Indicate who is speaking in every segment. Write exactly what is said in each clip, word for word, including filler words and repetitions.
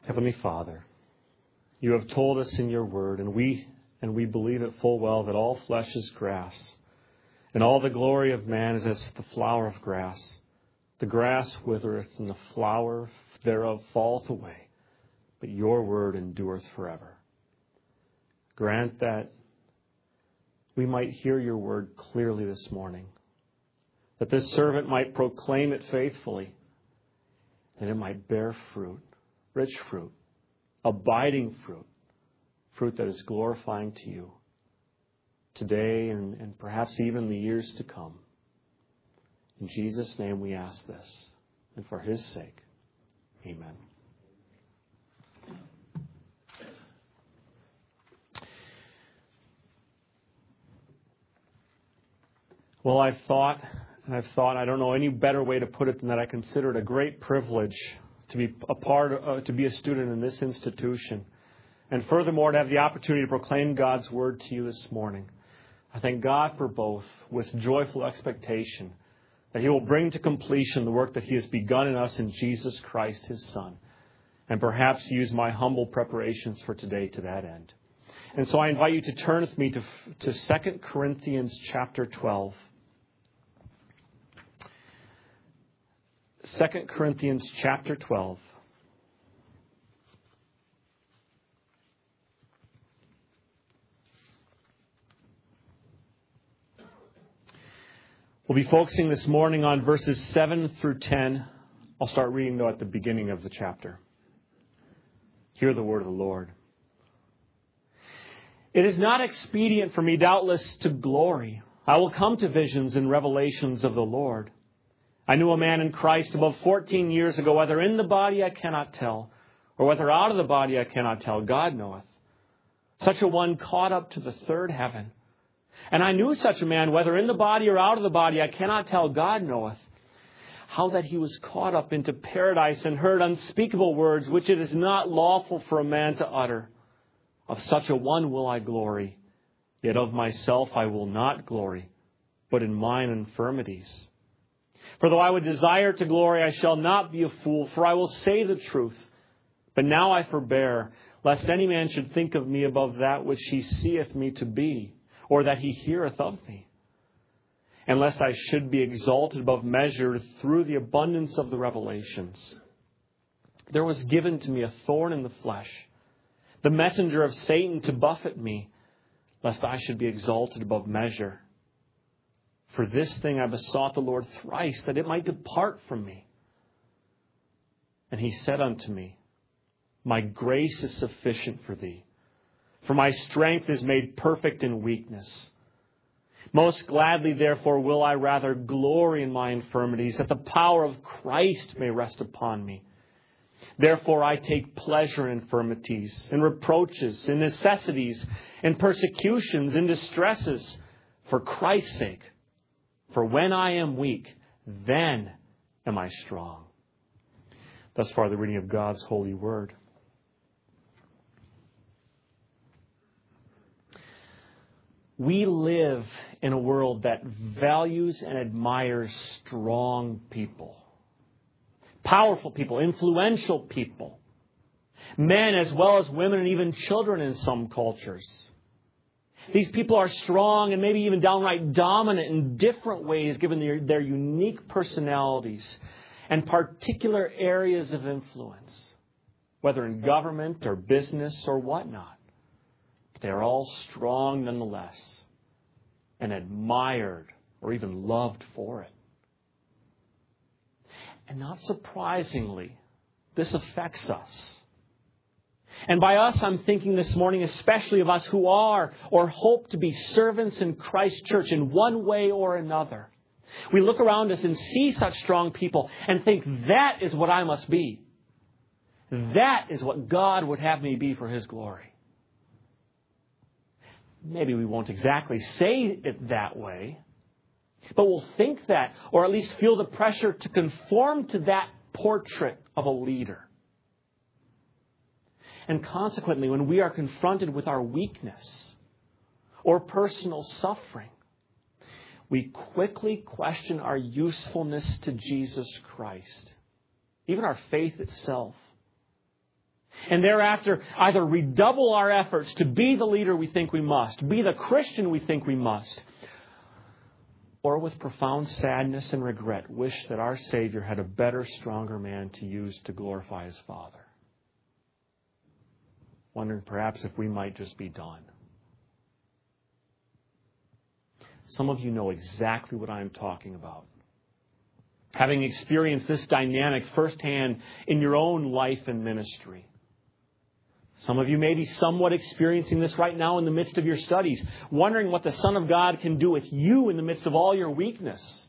Speaker 1: Heavenly Father, you have told us in your word, and we and we believe it full well, that all flesh is grass, and all the glory of man is as the flower of grass. The grass withereth, and the flower thereof falleth away, but your word endureth forever. Grant that we might hear your word clearly this morning, that this servant might proclaim it faithfully, that it might bear fruit, rich fruit, abiding fruit, fruit that is glorifying to you today and, and perhaps even the years to come. In Jesus' name we ask this, and for his sake, amen. Well, I've thought, and I've thought, I don't know any better way to put it than that I consider it a great privilege to be a part, uh, to be a student in this institution. And furthermore, to have the opportunity to proclaim God's word to you this morning. I thank God for both with joyful expectation that he will bring to completion the work that he has begun in us in Jesus Christ, his Son. And perhaps use my humble preparations for today to that end. And so I invite you to turn with me to, to Second Corinthians chapter twelve. Second Corinthians chapter twelve. We'll be focusing this morning on verses seven through ten. I'll start reading, though, at the beginning of the chapter. Hear the word of the Lord. It is not expedient for me, doubtless, to glory. I will come to visions and revelations of the Lord. I knew a man in Christ above fourteen years ago, whether in the body I cannot tell, or whether out of the body I cannot tell, God knoweth. Such a one caught up to the third heaven. And I knew such a man, whether in the body or out of the body, I cannot tell, God knoweth, how that he was caught up into paradise and heard unspeakable words, which it is not lawful for a man to utter. Of such a one will I glory, yet of myself I will not glory, but in mine infirmities. For though I would desire to glory, I shall not be a fool, for I will say the truth. But now I forbear, lest any man should think of me above that which he seeth me to be, or that he heareth of me. And lest I should be exalted above measure through the abundance of the revelations. There was given to me a thorn in the flesh, the messenger of Satan to buffet me, lest I should be exalted above measure. For this thing I besought the Lord thrice, that it might depart from me. And he said unto me, My grace is sufficient for thee, for my strength is made perfect in weakness. Most gladly, therefore, will I rather glory in my infirmities, that the power of Christ may rest upon me. Therefore I take pleasure in infirmities, in reproaches, in necessities, in persecutions, in distresses, for Christ's sake. For when I am weak, then am I strong. Thus far, the reading of God's holy word. We live in a world that values and admires strong people. Powerful people, influential people. Men as well as women and even children in some cultures. These people are strong and maybe even downright dominant in different ways given their, their unique personalities and particular areas of influence, whether in government or business or whatnot. But they are all strong nonetheless and admired or even loved for it. And not surprisingly, this affects us. And by us, I'm thinking this morning especially of us who are or hope to be servants in Christ's church in one way or another. We look around us and see such strong people and think that is what I must be. That is what God would have me be for his glory. Maybe we won't exactly say it that way, but we'll think that, or at least feel the pressure to conform to that portrait of a leader. And consequently, when we are confronted with our weakness or personal suffering, we quickly question our usefulness to Jesus Christ, even our faith itself. And thereafter, either redouble our efforts to be the leader we think we must, be the Christian we think we must, or with profound sadness and regret, wish that our Savior had a better, stronger man to use to glorify His Father. Wondering perhaps if we might just be done. Some of you know exactly what I am talking about. Having experienced this dynamic firsthand in your own life and ministry. Some of you may be somewhat experiencing this right now in the midst of your studies, wondering what the Son of God can do with you in the midst of all your weakness.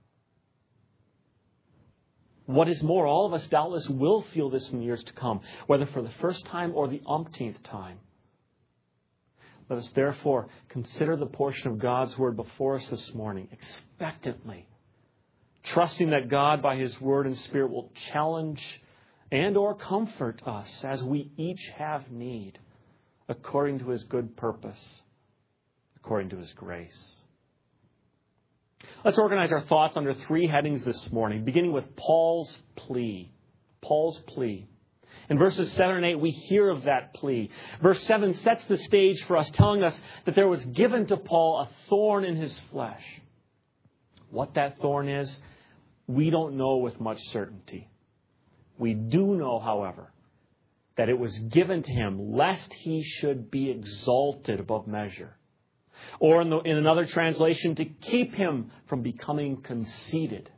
Speaker 1: What is more, all of us doubtless will feel this in years to come, whether for the first time or the umpteenth time. Let us therefore consider the portion of God's Word before us this morning expectantly, trusting that God by His Word and Spirit will challenge and or comfort us as we each have need, according to His good purpose, according to His grace. Let's organize our thoughts under three headings this morning, beginning with Paul's plea. Paul's plea. In verses seven and eight, we hear of that plea. Verse seven sets the stage for us, telling us that there was given to Paul a thorn in his flesh. What that thorn is, we don't know with much certainty. We do know, however, that it was given to him lest he should be exalted above measure. Or in, the, in another translation, to keep him from becoming conceited.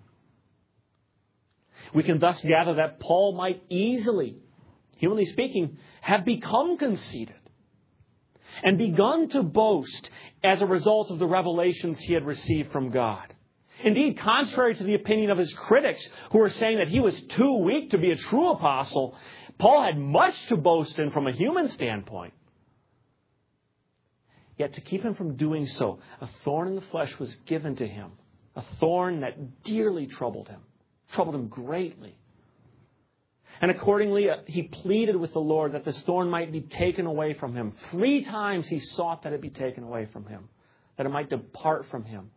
Speaker 1: We can thus gather that Paul might easily, humanly speaking, have become conceited and begun to boast as a result of the revelations he had received from God. Indeed, contrary to the opinion of his critics, who were saying that he was too weak to be a true apostle, Paul had much to boast in from a human standpoint. Yet to keep him from doing so, a thorn in the flesh was given to him, a thorn that dearly troubled him, troubled him greatly. And accordingly, uh, he pleaded with the Lord that this thorn might be taken away from him. Three times he sought that it be taken away from him, that it might depart from him.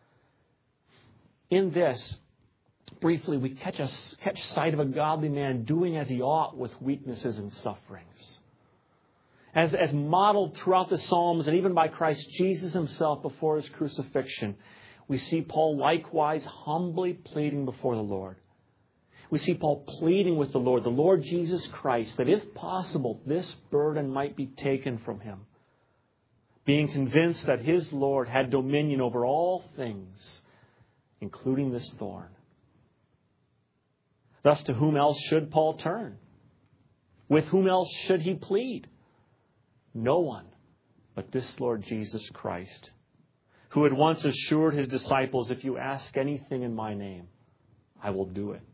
Speaker 1: In this, briefly, we catch, a, catch sight of a godly man doing as he ought with weaknesses and sufferings. As, as modeled throughout the Psalms and even by Christ Jesus Himself before His crucifixion, we see Paul likewise humbly pleading before the Lord. We see Paul pleading with the Lord, the Lord Jesus Christ, that if possible, this burden might be taken from him, being convinced that his Lord had dominion over all things, including this thorn. Thus, to whom else should Paul turn? With whom else should he plead? No one but this Lord Jesus Christ, who had once assured His disciples, if you ask anything in my name, I will do it.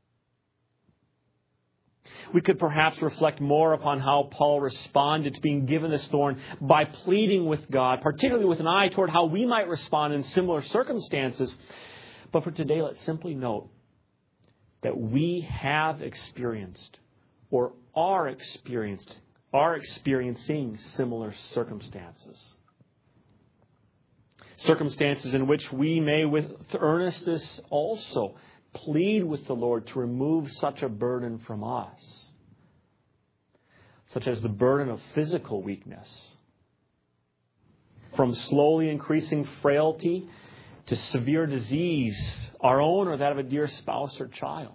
Speaker 1: We could perhaps reflect more upon how Paul responded to being given this thorn by pleading with God, particularly with an eye toward how we might respond in similar circumstances. But for today, let's simply note that we have experienced or are experienced are experiencing similar circumstances. Circumstances in which we may with earnestness also plead with the Lord to remove such a burden from us, such as the burden of physical weakness, from slowly increasing frailty to severe disease, our own or that of a dear spouse or child.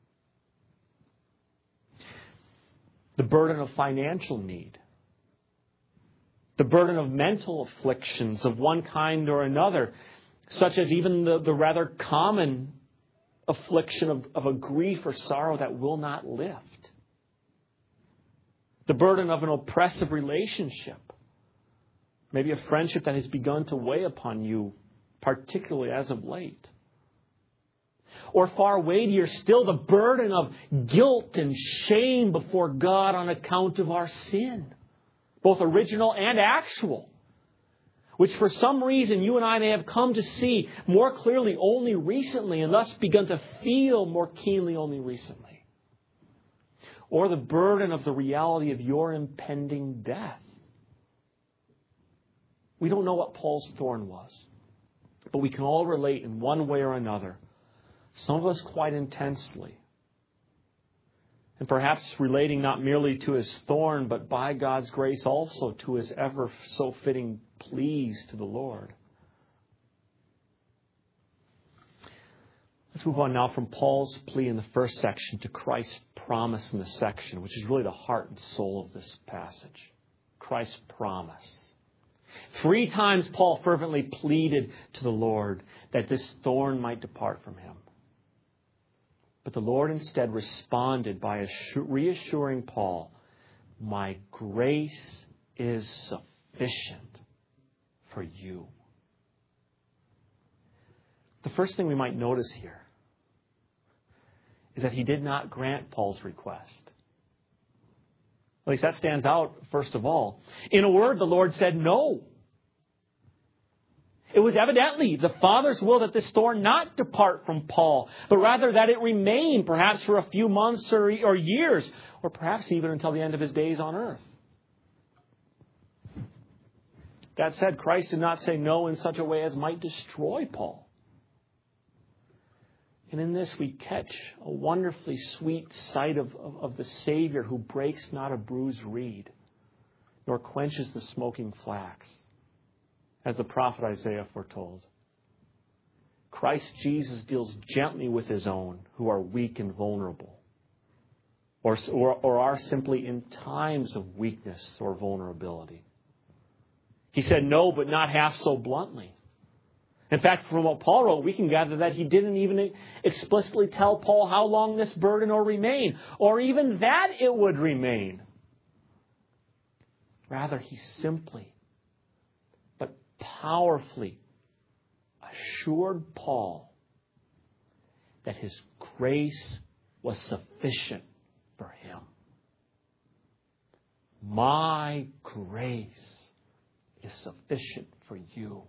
Speaker 1: The burden of financial need. The burden of mental afflictions of one kind or another, such as even the, the rather common affliction of, of a grief or sorrow that will not lift. The burden of an oppressive relationship. Maybe a friendship that has begun to weigh upon you, particularly as of late. Or far weightier still, the burden of guilt and shame before God on account of our sin, both original and actual, which for some reason you and I may have come to see more clearly only recently and thus begun to feel more keenly only recently. Or the burden of the reality of your impending death. We don't know what Paul's thorn was, but we can all relate in one way or another, some of us quite intensely, And perhaps relating not merely to his thorn, but by God's grace also to his ever so fitting pleas to the Lord. Let's move on now from Paul's plea in the first section to Christ's promise in the section, which is really the heart and soul of this passage. Christ's promise. Three times Paul fervently pleaded to the Lord that this thorn might depart from him. But the Lord instead responded by reassuring Paul, "My grace is sufficient for you." The first thing we might notice here is that he did not grant Paul's request. At least that stands out first of all. In a word, the Lord said no. It was evidently the Father's will that this thorn not depart from Paul, but rather that it remain perhaps for a few months or, or years, or perhaps even until the end of his days on earth. That said, Christ did not say no in such a way as might destroy Paul. And in this we catch a wonderfully sweet sight of, of, of the Savior who breaks not a bruised reed, nor quenches the smoking flax, as the prophet Isaiah foretold. Christ Jesus deals gently with his own who are weak and vulnerable, or, or, or are simply in times of weakness or vulnerability. He said no, but not half so bluntly. In fact, from what Paul wrote, we can gather that he didn't even explicitly tell Paul how long this burden will remain, or even that it would remain. Rather, he simply but powerfully assured Paul that his grace was sufficient for him. My grace is sufficient for you.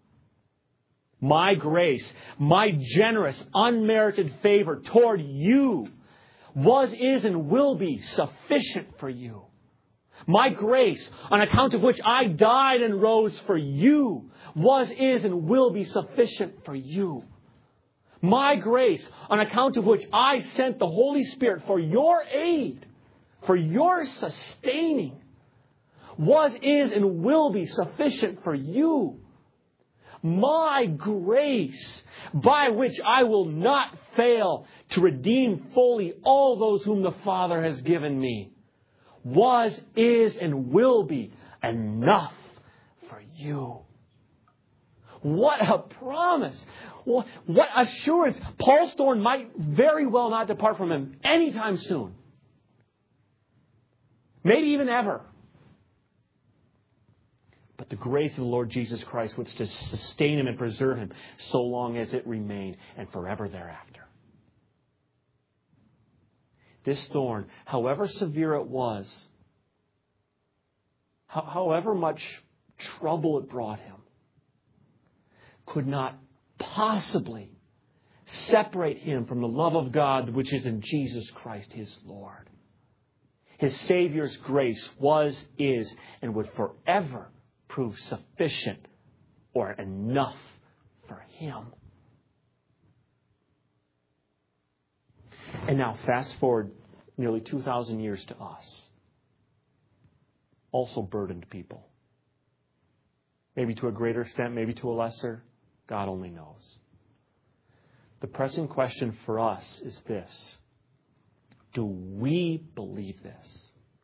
Speaker 1: My grace, my generous, unmerited favor toward you was, is, and will be sufficient for you. My grace, on account of which I died and rose for you, was, is, and will be sufficient for you. My grace, on account of which I sent the Holy Spirit for your aid, for your sustaining, was, is, and will be sufficient for you. My grace, by which I will not fail to redeem fully all those whom the Father has given me, was, is, and will be enough for you. What a promise. What assurance. Paul's thorn might very well not depart from him anytime soon. Maybe even ever. But the grace of the Lord Jesus Christ would sustain him and preserve him so long as it remained and forever thereafter. This thorn, however severe it was, however much trouble it brought him, could not possibly separate him from the love of God which is in Jesus Christ his Lord. His Savior's grace was, is, and would forever prove sufficient or enough for him. And now fast forward nearly two thousand years to us. Also burdened people. Maybe to a greater extent, maybe to a lesser. God only knows. The pressing question for us is this. Do we believe this?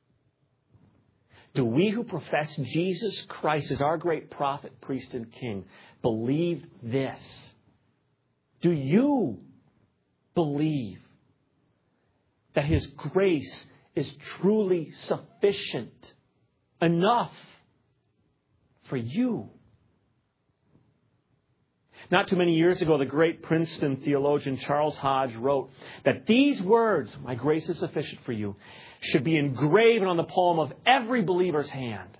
Speaker 1: Do we who profess Jesus Christ as our great prophet, priest, and king believe this? Do you believe that his grace is truly sufficient, enough for you? Not too many years ago, the great Princeton theologian Charles Hodge wrote that these words, "My grace is sufficient for you," should be engraven on the palm of every believer's hand.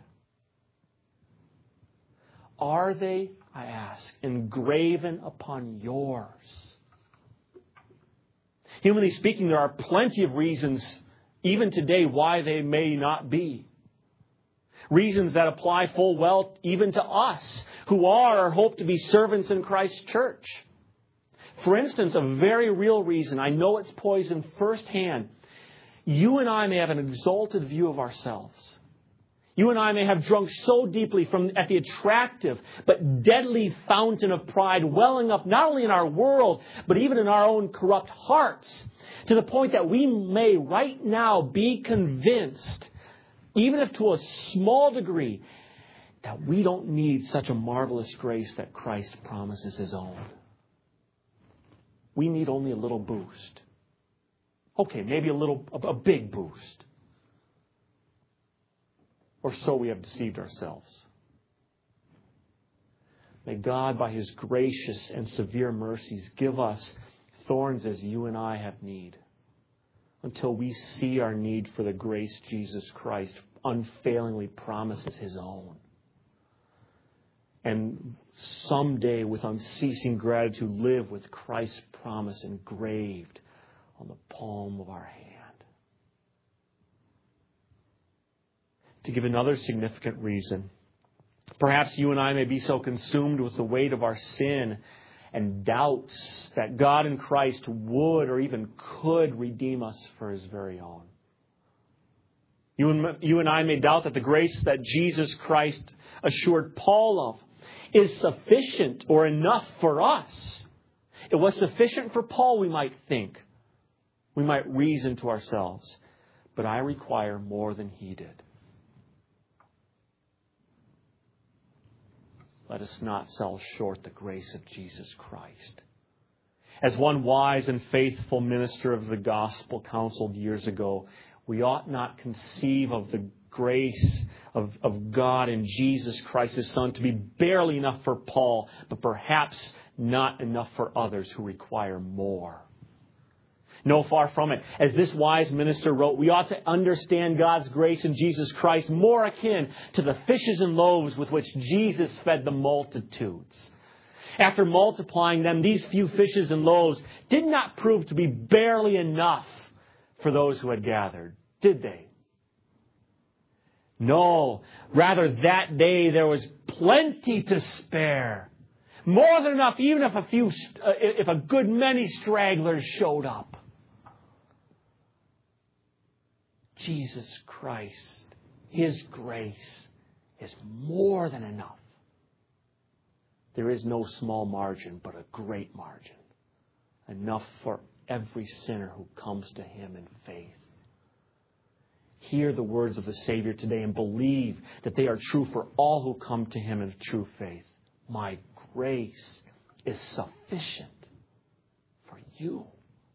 Speaker 1: Are they, I ask, engraven upon yours? Humanly speaking, there are plenty of reasons, even today, why they may not be. Reasons that apply full well even to us, who are or hope to be servants in Christ's church. For instance, a very real reason, I know it's poison firsthand, you and I may have an exalted view of ourselves. You and I may have drunk so deeply from at the attractive but deadly fountain of pride welling up not only in our world, but even in our own corrupt hearts, to the point that we may right now be convinced, even if to a small degree, that we don't need such a marvelous grace that Christ promises His own. We need only a little boost. Okay, maybe a little, a, a big boost. Or so we have deceived ourselves. May God, by His gracious and severe mercies, give us thorns as you and I have need, until we see our need for the grace Jesus Christ unfailingly promises His own. And someday, with unceasing gratitude, live with Christ's promise engraved on the palm of our hand. To give another significant reason, perhaps you and I may be so consumed with the weight of our sin and doubts that God in Christ would or even could redeem us for His very own. You and, you and I may doubt that the grace that Jesus Christ assured Paul of is sufficient or enough for us. It was sufficient for Paul, we might think. We might reason to ourselves. But I require more than he did. Let us not sell short the grace of Jesus Christ. As one wise and faithful minister of the gospel counseled years ago, we ought not conceive of the grace of, of God in Jesus Christ, His Son, to be barely enough for Paul, but perhaps not enough for others who require more. No, far from it. As this wise minister wrote, we ought to understand God's grace in Jesus Christ more akin to the fishes and loaves with which Jesus fed the multitudes. After multiplying them, these few fishes and loaves did not prove to be barely enough for those who had gathered, did they? No, rather that day there was plenty to spare. More than enough, even if a few, uh, if a good many stragglers showed up. Jesus Christ, His grace is more than enough. There is no small margin, but a great margin. Enough for every sinner who comes to Him in faith. Hear the words of the Savior today and believe that they are true for all who come to Him in true faith. My grace is sufficient for you.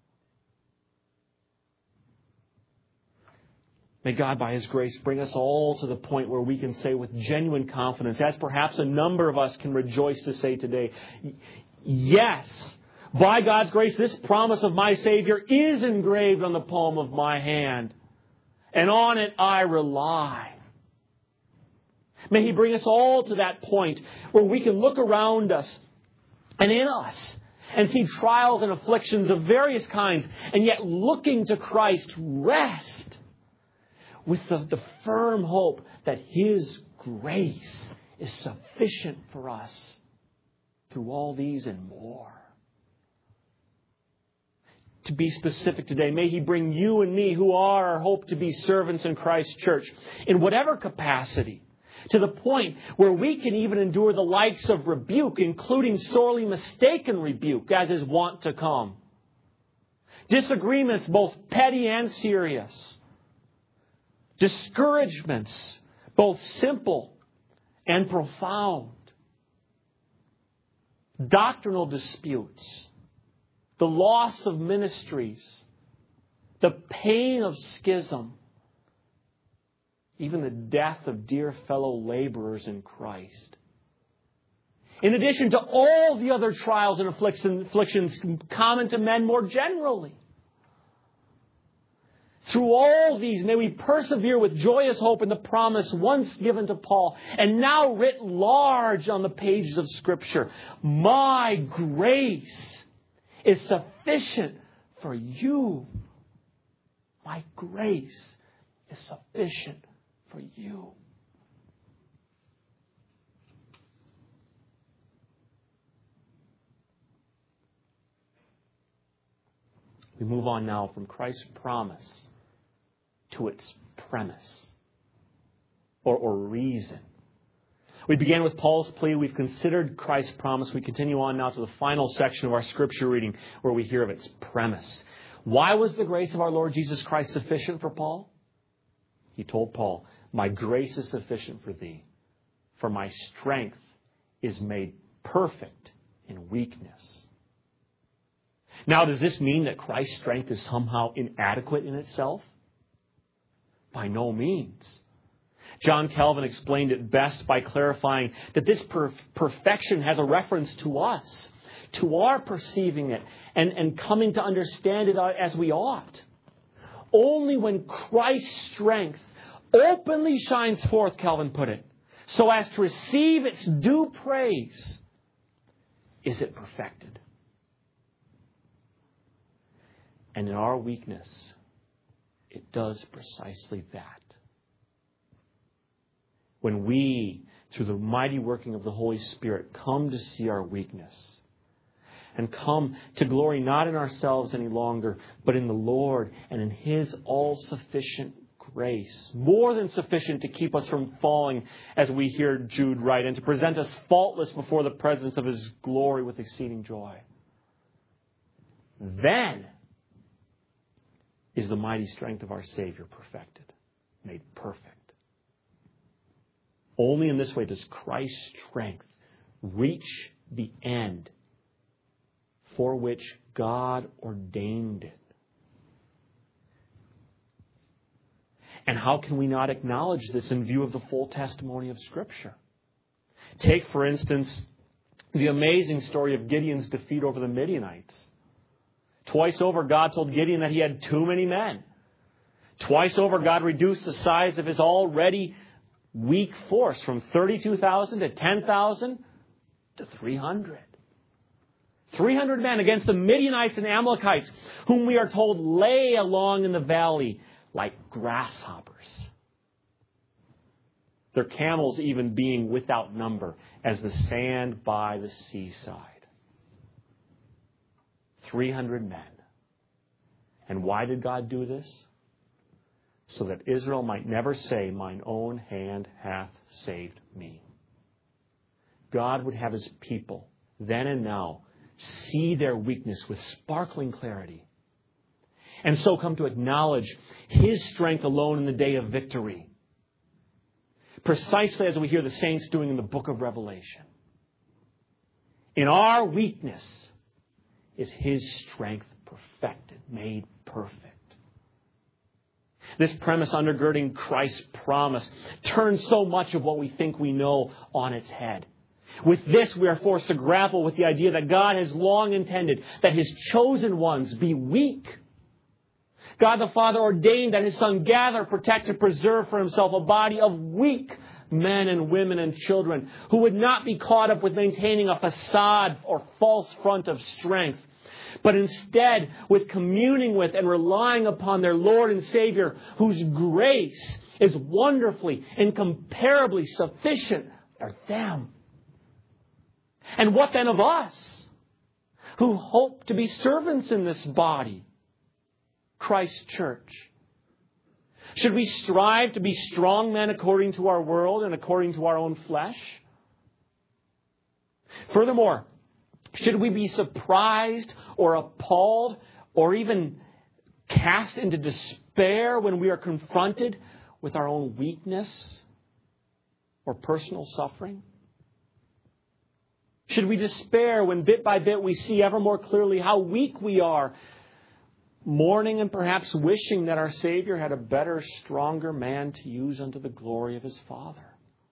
Speaker 1: May God, by His grace, bring us all to the point where we can say with genuine confidence, as perhaps a number of us can rejoice to say today, yes, by God's grace, this promise of my Savior is engraved on the palm of my hand, and on it I rely. May He bring us all to that point where we can look around us and in us and see trials and afflictions of various kinds, and yet looking to Christ, rest with the, the firm hope that His grace is sufficient for us through all these and more. To be specific today, may He bring you and me, who are or hope to be servants in Christ's church, in whatever capacity, to the point where we can even endure the likes of rebuke, including sorely mistaken rebuke, as is wont to come. Disagreements, both petty and serious. Discouragements, both simple and profound. Doctrinal disputes. The loss of ministries. The pain of schism. Even the death of dear fellow laborers in Christ. In addition to all the other trials and afflictions common to men more generally. Through all these, may we persevere with joyous hope in the promise once given to Paul and now writ large on the pages of Scripture. My grace is sufficient for you. My grace is sufficient for you. We move on now from Christ's promise to its premise or, or reason. We began with Paul's plea. We've considered Christ's promise. We continue on now to the final section of our scripture reading where we hear of its premise. Why was the grace of our Lord Jesus Christ sufficient for Paul? He told Paul, my grace is sufficient for thee, for my strength is made perfect in weakness. Now, does this mean that Christ's strength is somehow inadequate in itself? By no means. John Calvin explained it best by clarifying that this per- perfection has a reference to us, to our perceiving it and, and coming to understand it as we ought. Only when Christ's strength openly shines forth, Calvin put it, so as to receive its due praise, is it perfected. And in our weakness, it does precisely that. When we, through the mighty working of the Holy Spirit, come to see our weakness and come to glory not in ourselves any longer, but in the Lord and in His all-sufficient grace, more than sufficient to keep us from falling, as we hear Jude write, and to present us faultless before the presence of His glory with exceeding joy. Then is the mighty strength of our Savior perfected, made perfect. Only in this way does Christ's strength reach the end for which God ordained it. And how can we not acknowledge this in view of the full testimony of Scripture? Take, for instance, the amazing story of Gideon's defeat over the Midianites. Twice over, God told Gideon that he had too many men. Twice over, God reduced the size of his already weak force from thirty-two thousand to ten thousand to three hundred. three hundred men against the Midianites and Amalekites, whom we are told lay along in the valley like grasshoppers. Their camels even being without number as the sand by the seaside. three hundred men. And why did God do this? So that Israel might never say, mine own hand hath saved me. God would have His people, then and now, see their weakness with sparkling clarity, and so come to acknowledge His strength alone in the day of victory. Precisely as we hear the saints doing in the book of Revelation. In our weakness is His strength perfected, made perfect. This premise undergirding Christ's promise turns so much of what we think we know on its head. With this, we are forced to grapple with the idea that God has long intended that His chosen ones be weak. God the Father ordained that His Son gather, protect, and preserve for Himself a body of weak men and women and children who would not be caught up with maintaining a facade or false front of strength, but instead with communing with and relying upon their Lord and Savior, whose grace is wonderfully, incomparably sufficient for them. And what then of us, who hope to be servants in this body, Christ's church? Should we strive to be strong men according to our world and according to our own flesh? Furthermore, should we be surprised or appalled or even cast into despair when we are confronted with our own weakness or personal suffering? Should we despair when bit by bit we see ever more clearly how weak we are, mourning and perhaps wishing that our Savior had a better, stronger man to use unto the glory of His Father?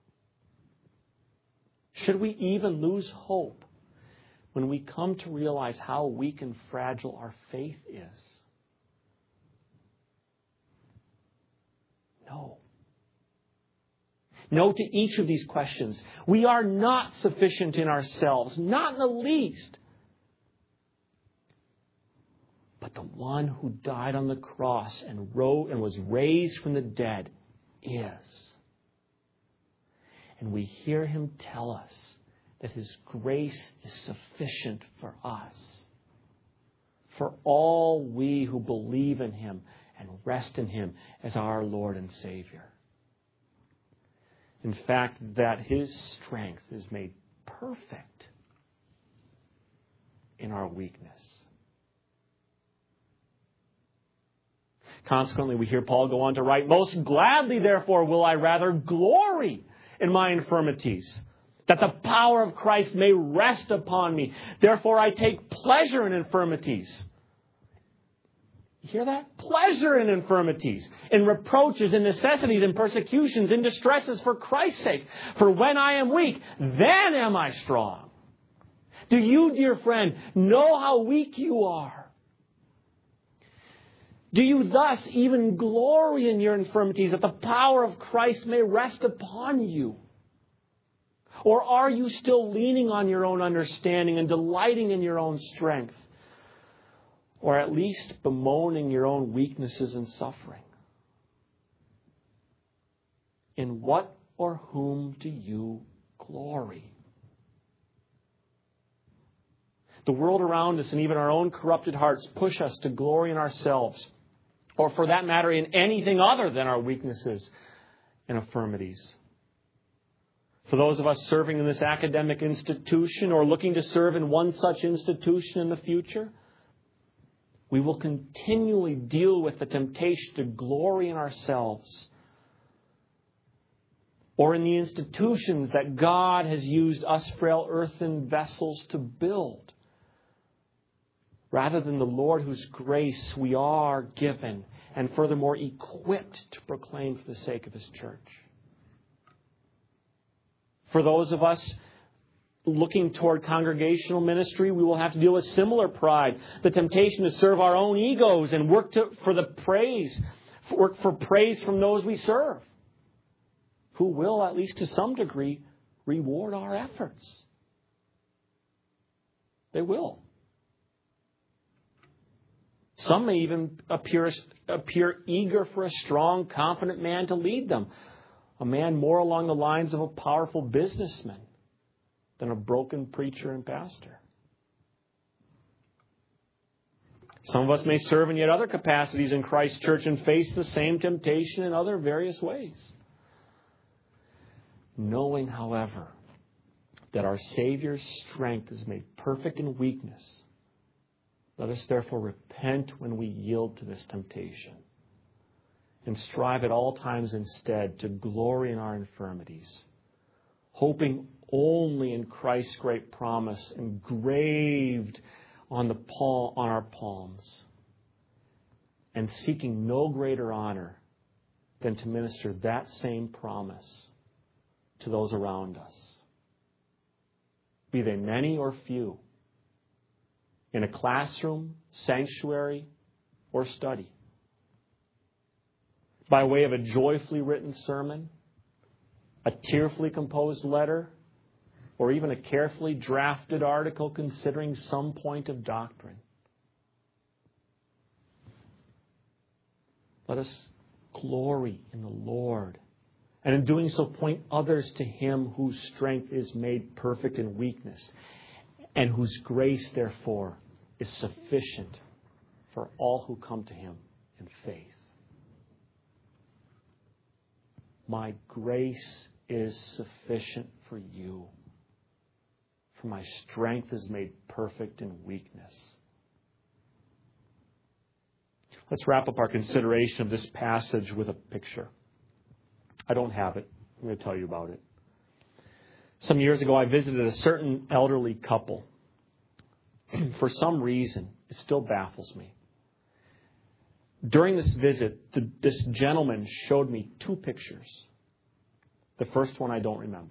Speaker 1: Should we even lose hope when we come to realize how weak and fragile our faith is? No. No to each of these questions. We are not sufficient in ourselves, not in the least. But the one who died on the cross and rose and was raised from the dead is. And we hear Him tell us that His grace is sufficient for us, for all we who believe in Him and rest in Him as our Lord and Savior. In fact, that His strength is made perfect in our weakness. Consequently, we hear Paul go on to write, "Most gladly, therefore, will I rather glory in my infirmities, that the power of Christ may rest upon me. Therefore, I take pleasure in infirmities." You hear that? Pleasure in infirmities, in reproaches, in necessities, in persecutions, in distresses for Christ's sake. For when I am weak, then am I strong. Do you, dear friend, know how weak you are? Do you thus even glory in your infirmities, that the power of Christ may rest upon you? Or are you still leaning on your own understanding and delighting in your own strength? Or at least bemoaning your own weaknesses and suffering? In what or whom do you glory? The world around us and even our own corrupted hearts push us to glory in ourselves, or for that matter, in anything other than our weaknesses and infirmities. For those of us serving in this academic institution or looking to serve in one such institution in the future, we will continually deal with the temptation to glory in ourselves or in the institutions that God has used us frail earthen vessels to build, rather than the Lord whose grace we are given and furthermore equipped to proclaim for the sake of His church. For those of us looking toward congregational ministry, we will have to deal with similar pride, the temptation to serve our own egos and work to, for the praise, work for praise from those we serve, who will, at least to some degree, reward our efforts. They will. Some may even appear, appear eager for a strong, confident man to lead them, a man more along the lines of a powerful businessman than a broken preacher and pastor. Some of us may serve in yet other capacities in Christ's church and face the same temptation in other various ways. Knowing, however, that our Savior's strength is made perfect in weakness, let us therefore repent when we yield to this temptation and strive at all times instead to glory in our infirmities, hoping only in Christ's great promise engraved on the palm, on our palms, and seeking no greater honor than to minister that same promise to those around us, be they many or few, in a classroom, sanctuary, or study, by way of a joyfully written sermon, a tearfully composed letter, or even a carefully drafted article considering some point of doctrine. Let us glory in the Lord, and in doing so point others to Him whose strength is made perfect in weakness, and whose grace, therefore, is sufficient for all who come to Him in faith. My grace is sufficient for you, for my strength is made perfect in weakness. Let's wrap up our consideration of this passage with a picture. I don't have it. I'm going to tell you about it. Some years ago, I visited a certain elderly couple. For some reason, it still baffles me. During this visit, the, this gentleman showed me two pictures. The first one I don't remember.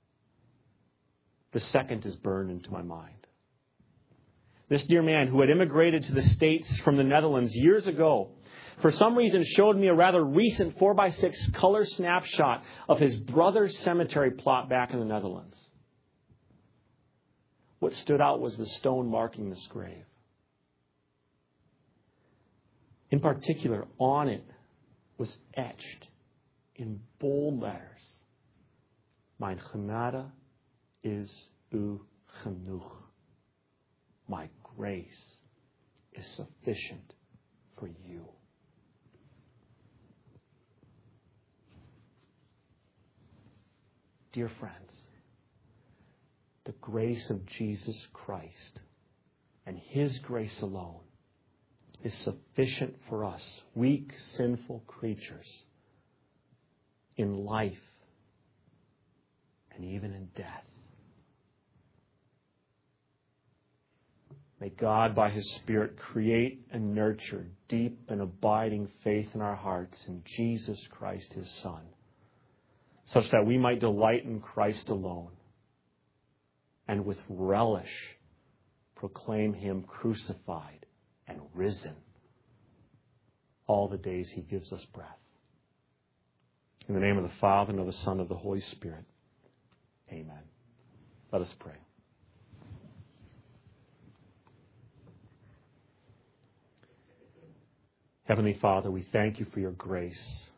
Speaker 1: The second is burned into my mind. This dear man, who had immigrated to the States from the Netherlands years ago, for some reason showed me a rather recent four by six color snapshot of his brother's cemetery plot back in the Netherlands. What stood out was the stone marking this grave. In particular, on it was etched in bold letters, "Mijn genade is u genoeg." My grace is sufficient for you. dear friends, the grace of Jesus Christ and His grace alone is sufficient for us, weak, sinful creatures, in life and even in death. May God, by His Spirit, create and nurture deep and abiding faith in our hearts in Jesus Christ, His Son, such that we might delight in Christ alone and with relish proclaim Him crucified and risen all the days He gives us breath. In the name of the Father, and of the Son, and of the Holy Spirit. Amen. Let us pray. Heavenly Father, we thank You for Your grace.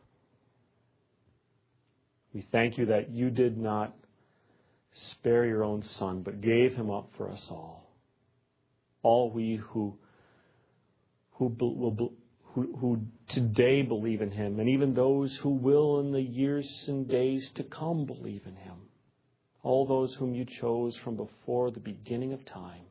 Speaker 1: We thank You that You did not spare Your own Son, but gave Him up for us all. All we who who will who, who today believe in Him, and even those who will in the years and days to come believe in Him. All those whom You chose from before the beginning of time.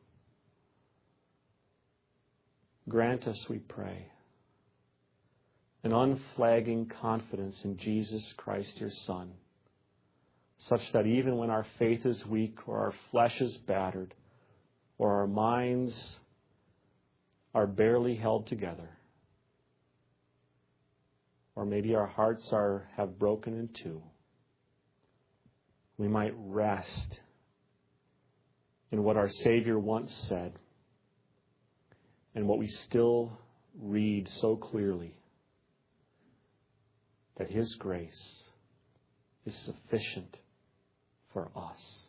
Speaker 1: Grant us, we pray, an unflagging confidence in Jesus Christ, Your Son, such that even when our faith is weak, or our flesh is battered, or our minds are barely held together, or maybe our hearts are have broken in two, we might rest in what our Savior once said and what we still read so clearly, that His grace is sufficient for us.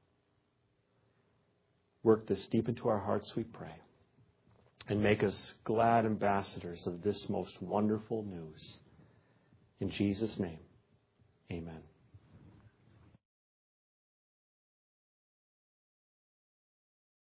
Speaker 1: Work this deep into our hearts, we pray, and make us glad ambassadors of this most wonderful news. In Jesus' name.